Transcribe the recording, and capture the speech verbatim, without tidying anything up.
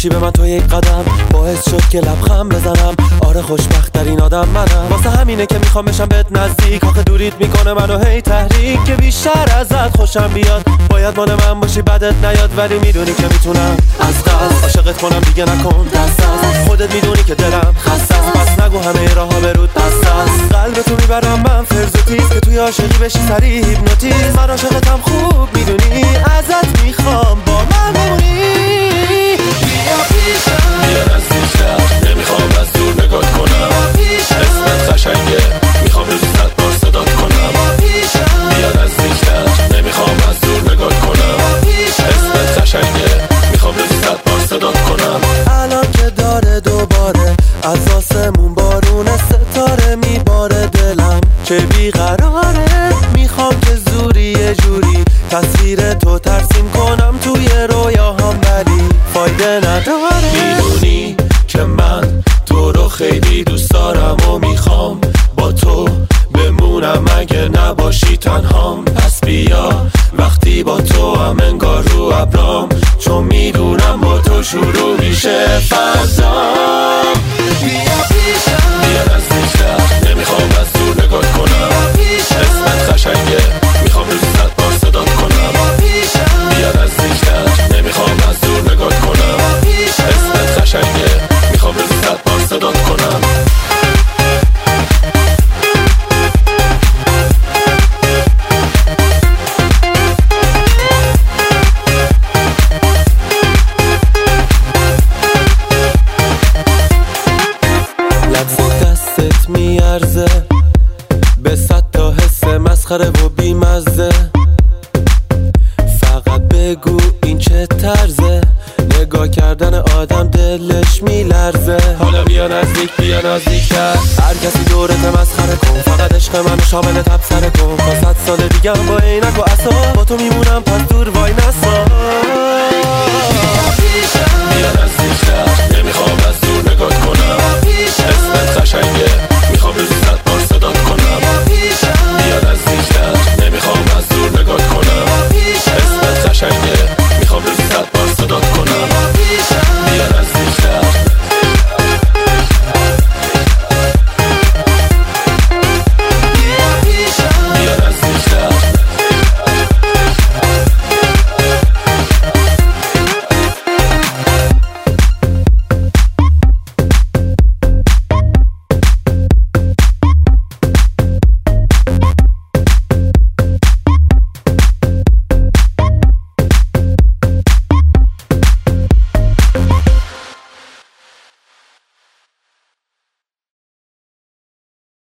بکشی به من تو یک قدم، باعث شد که لبخند بزنم. آره خوشبخت ترین آدم منم، واسه همینه که میخوام بشم بهت نزدیک. آخه دوریت میکنه منو هی تحریک، که بیشتر ازت خوشم بیاد. باید مال من باشی بدت نیاد، ولی میدونی که میتونم از قصد عاشقت کنم. دیگه نکن دست از خودت، میدونی که دلم خسته است. پس نگو همه راهها به رود بسته است. قلب تو میبرم من فرض و تیز، که توی عاشقی بشی سریع هیپنوتیزم. من عاشقتم خوب میدونی، ازت میخوام با من بمونی. بیا پیشم، بیا نزدیکتر، نمیخوام از دور نگات کنم. اسمت قشنگه، میخوام روزی صد بار صدات کنم. بیا نزدیکتر، نمیخوام از دور نگات کنم. اسمت قشنگه، میخوام روزی صد بار صدات کنم. الان که داره دوباره از آسمون بارون ستاره میباره، دلم که بیقراره. میخوام که زوری یه جوری تصویر تو ترسیم کنم توی رویاهام، ولی فایده نداره. میدونی که من تو رو خیلی دوست دارم و میخوام با تو بمونم اگه نباشی تنهام. پس بیا وقتی با تو هم انگار رو ابرام، چون میدونم با تو شروع میشه فردا. بیا پیشم، بیا نزدیکتر، نمیخوام از دور نگات کنم. اسمت قشنگه، میخوام روزی صد بار صدات کنم. بیا نزدیکتر، نمیخوام از دور نگات کنم. اسمت قشنگه، میخوام روزی صد بار صدات کنم. دستت میارزه به صد تا حس مسخره و بیمزه. فقط بگو این چه طرزه، نگاه کردن آدم دلش میلرزه. حالا بیا نزدیک، بیا نزدیکتر، هر کسی دورت مسخره کن، فقط عشق منو شامل تبصره کن. تا صد سال دیگه با عینک و عصا با تو میمونم، پس دور وای نسا. بیا نزدیکتر، نمیخوام از دور نگات کنم. اسمت قشنگه،